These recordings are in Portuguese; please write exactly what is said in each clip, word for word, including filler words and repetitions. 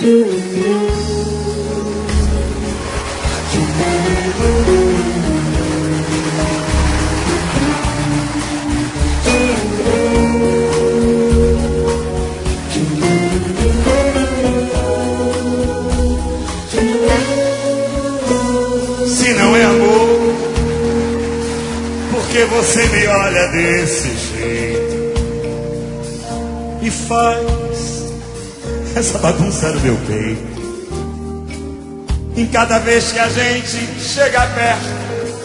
Se não é amor, por que você me olha desse jeito e faz essa bagunça no meu peito? Em cada vez que a gente chega perto,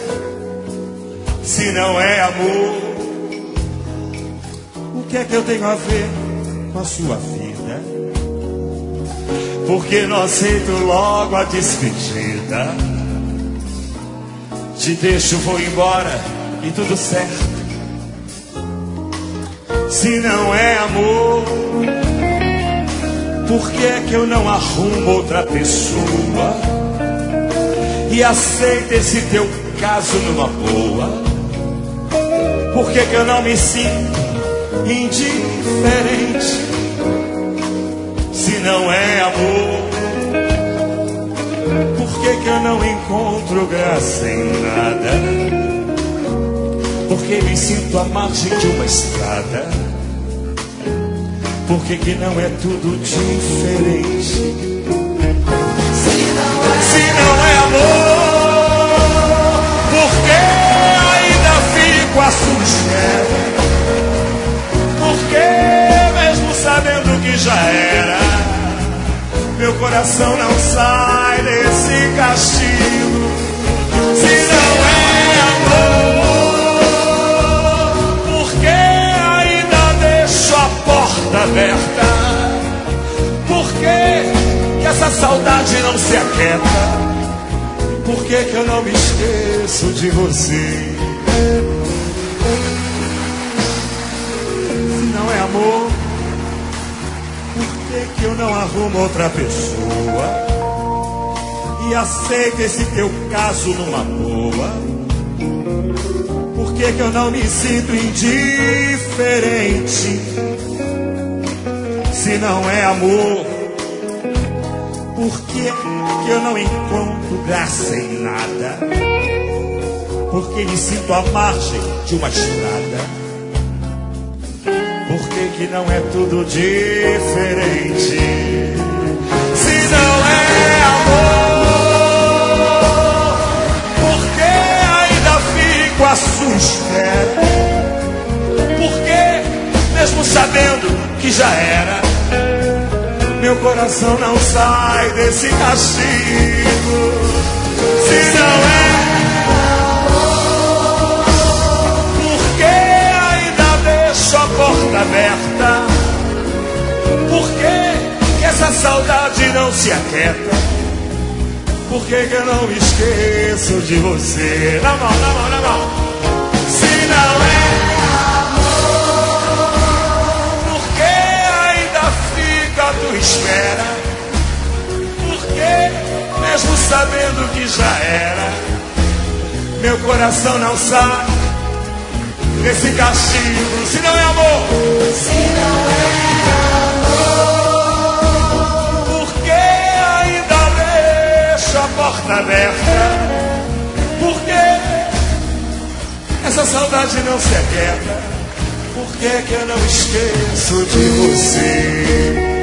se não é amor, o que é que eu tenho a ver com a sua vida? Porque não aceito logo a despedida. Te deixo, vou embora e tudo certo. Se não é amor, por que é que eu não arrumo outra pessoa e aceito esse teu caso numa boa? Por que que eu não me sinto indiferente? Se não é amor, por que que eu não encontro graça em nada? Porque me sinto à margem de uma estrada. Por que que não é tudo diferente? Se não é amor, por que ainda fico à sua espera? Por que mesmo sabendo que já era, meu coração não sai desse castigo? Se não é amor, por que ainda deixo a porta aberta? Por que que essa saudade não se aquieta? Por que que eu não me esqueço de você? Se não é amor, por que que eu não arrumo outra pessoa e aceito esse teu caso numa boa? Por que que eu não me sinto indiferente? Se não é amor, por que que eu não encontro graça em nada? Porque me sinto à margem de uma estrada. Por que que não é tudo diferente? Se não é amor, por que ainda fico à sua espera? Por que, mesmo sabendo que já era, meu coração não sai desse castigo? Se não é a porta aberta, por que que essa saudade não se aquieta? Por que que eu não me esqueço de você? Na mão, na mão, na mão. Se não é amor, por que ainda fica à tua espera? Por que, mesmo sabendo que já era, meu coração não sai desse castigo? Se não é amor, se não é amor, por que ainda deixo a porta aberta? Por que essa saudade não se aquieta? Por que que eu não esqueço de você?